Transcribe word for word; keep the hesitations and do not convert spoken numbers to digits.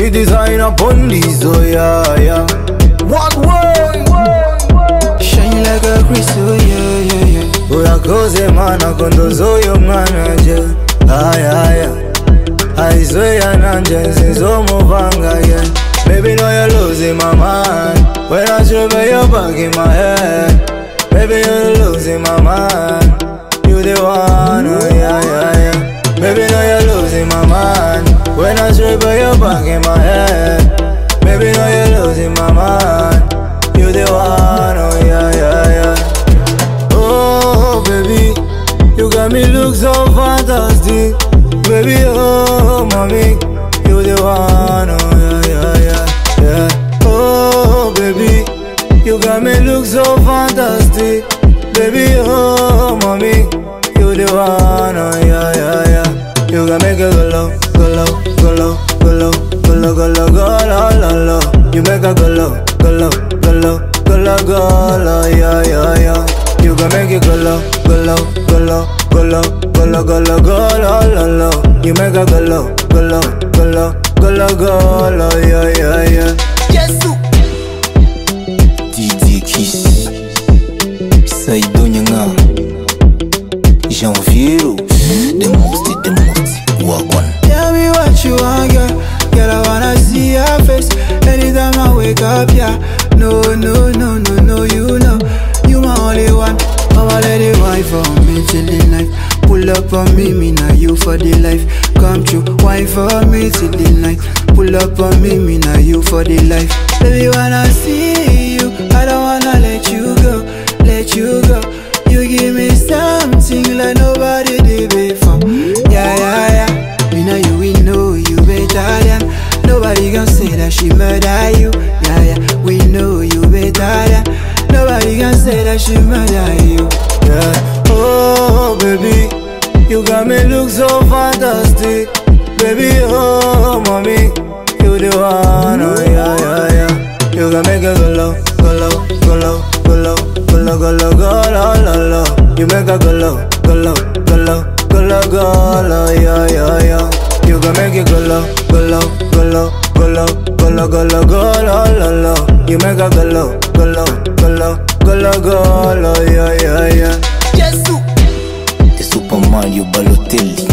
The design upon this, oh yeah, yeah. What way? Shine like a crystal, yeah, yeah, yeah. Urakoze mana kondozo yo manager. Ay, ay, ay. I swear nanje sinzo movanga, yeah. Baby, know you're losing my mind. When I strip your back in my head. Baby, you're losing my mind. You the one, oh yeah, yeah, yeah. Baby, know you're losing my mind. When I strip your back in my head. Baby, know you're losing my mind. You the one, oh yeah, yeah, yeah. Oh, baby, you got me look so fantastic. Baby, oh, mommy, you the one, oh yeah, yeah, yeah, yeah. Oh, baby, you got me look so fantastic. Baby, oh, mommy, you the one, oh yeah, yeah, yeah. You got me go low, go low, go low, go low, go low, go low, go low, low, low. You make a go low, go low, go low, go low, go low, yeah, yeah, yeah. You gon' make it go low, go low, go low, go low, go low, go low, go low, low, low. You make a go low, go low, go low, go low, go low, yeah, yeah, yeah. Yes, sir. D J Kiss, Saido Nyanga, Janviero, the most, the most, Wagwan. Tell me what you want, girl. Girl, I wanna see your face anytime I wake up, yeah. No, no, no, no, no, you know. You my only one, mama let it wine for me till the night. Pull up on me, me now you for the life. Come true, wine for me till the night. Pull up on me, me now you for the life. Baby, wanna see you, I don't wanna let you go, let you go. You give me something like nobody did before. Yeah, yeah, yeah. Me now you, we know you better than. Nobody can say that she murder you. Yeah, yeah. We know you better than. Nobody can say that she murder you. Yeah. Oh, baby, you got me look so fantastic. Baby, oh, mommy, you the one, oh yeah, yeah, yeah. You got me go low, go low, go low, go low, go low, go low, go low, low, low. You make a go low, go low, go low, go low, go low, yeah, yeah, yeah. You gon' make it go low, go low, go low, go low, go low, go low, go low, low, low. You make a go low, go low, go low, go low, go low, yeah, yeah, yeah. Yes, sir. The Super Mario Balotelli.